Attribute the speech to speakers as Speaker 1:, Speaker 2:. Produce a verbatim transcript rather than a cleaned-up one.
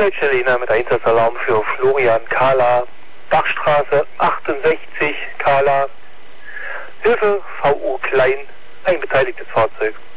Speaker 1: Leitstelle Jena mit Einsatzalarm für Florian Kahler, Bachstraße achtundsechzig Kahler. Hilfe V U Klein, ein beteiligtes Fahrzeug.